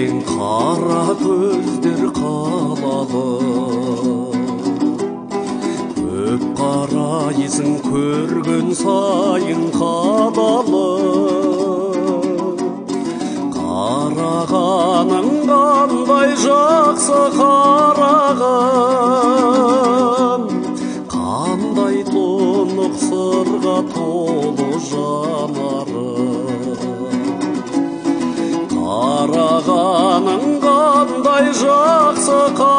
деген қара көздер қалалы. Көп қарайсың көрген сайын қадалы. Қарағаның қандай жақсы қарағым, қандай тұнық сырға толы жанарым. Қарағаның қандай жақсы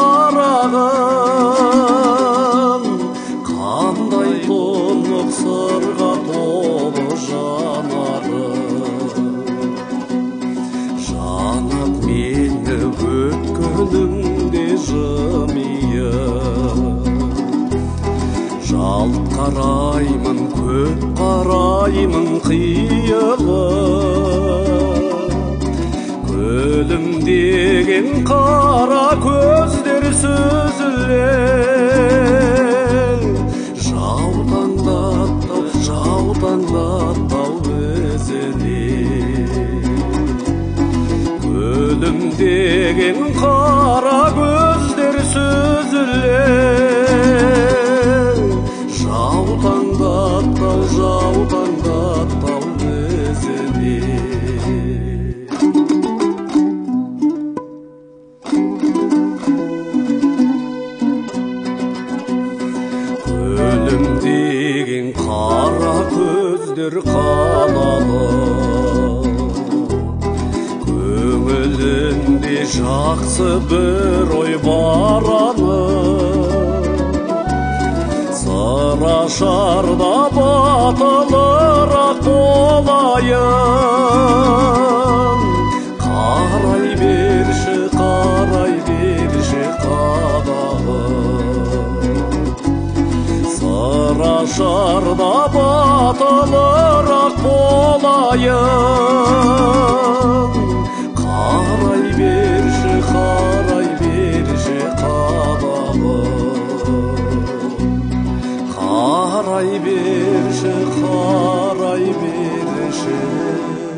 қарағым, қандай тұнық сырға толы жанарым. Жанат мені өткеніңде жымиып, жалт қараймын, көп қараймын қиылып. Өлімдеген қара көздер сүзіле, жаутаңдаттау өзіне. Өлімдеген қара көздер сүзіле, жаутаңдаттау өзіне. Өлімдеген қара көздер қалалы, көңілінде жақсы бір ой бараны. Сырашарда батылырақ болайын, қарай берші қадағым. Сырашарда батылырақ болайын, қарай берші қадағым. Қарай берші